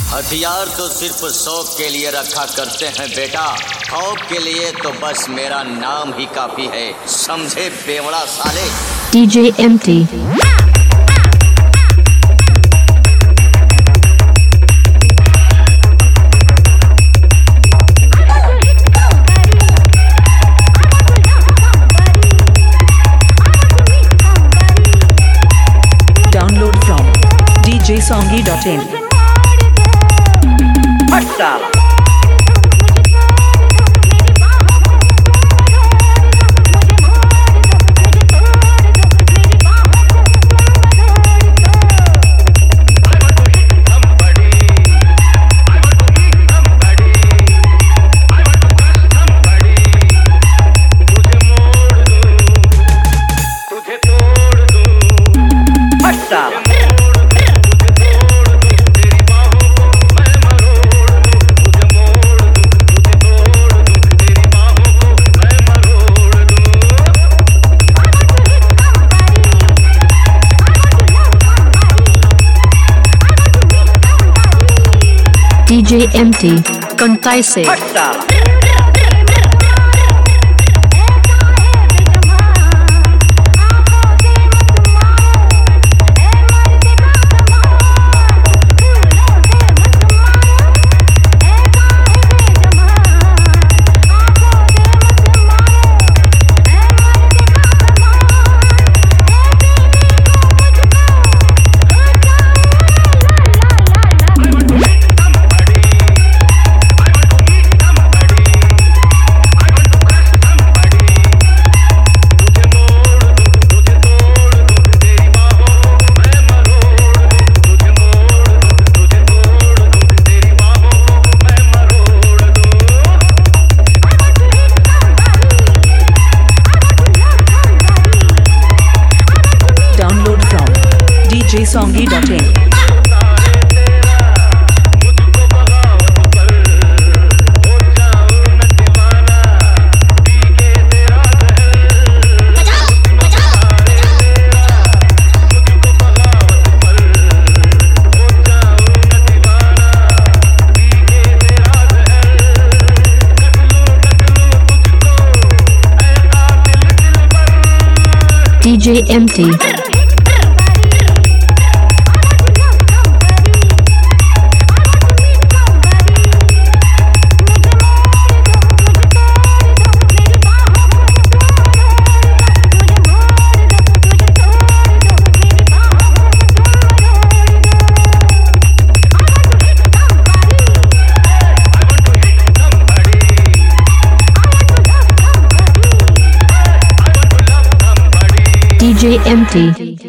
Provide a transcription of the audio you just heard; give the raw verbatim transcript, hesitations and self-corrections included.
हथियार तो सिर्फ शौक के लिए रखा करते हैं बेटा, खौफ के लिए तो बस मेरा नाम ही काफी है, समझे बेवड़ा साले। DJ MT Download from d j songy dot in. DJ MT कंताई से d j songy dot in. DJ MT DJ MT